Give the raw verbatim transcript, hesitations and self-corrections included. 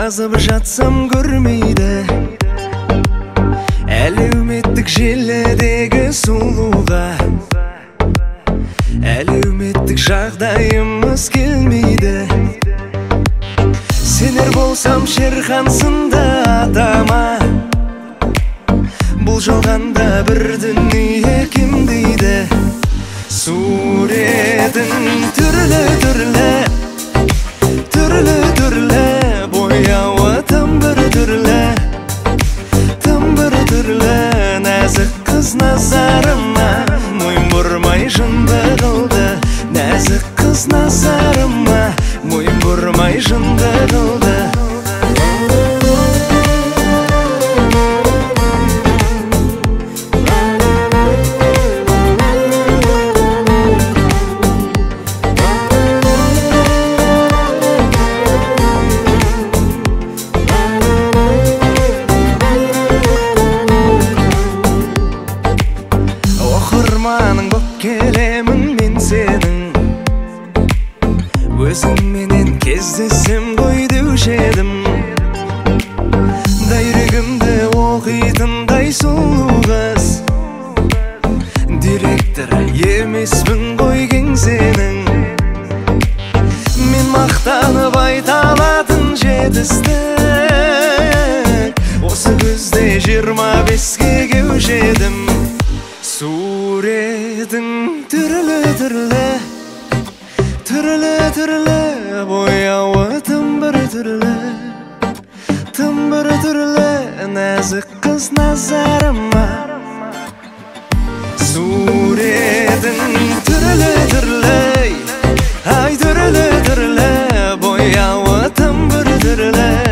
жазып жатсам көрмейді әлеуметтік желідегі сұлуға. Әлеуметтік жағдайымыз келмейді. Сенер болсам Шерхан сынды атама, бұл жалғанда бір дүние кем дейді. Суретің түрлі-түрлі, түрлі-түрлі, бояуы тым бір түрлі, тым бір түрлі. Нәзік қыз назарыма мойын бұрмай жынды қылды. Нәзік қыз назарыма мойын бұрмай жынды қылды. Оқырманың боп келемін мен сенің, өзіңменен кездесем ғой деуші едім. Дайрегімді оқитындай сұлу қыз, директор емеспін ғой кеңсенің. Мен мақтанып айта алатын жетістік, осы күзде жиырма беске кеуші едім. Суретің түрлі-түрлі, түрлі-түрлі, бояуы тым бір түрлі, тым бір түрлі. Нәзік қыз назарыма. Суретің түрлі-түрлі, ай түрлі-түрлі, бояуы тым бір түрлі.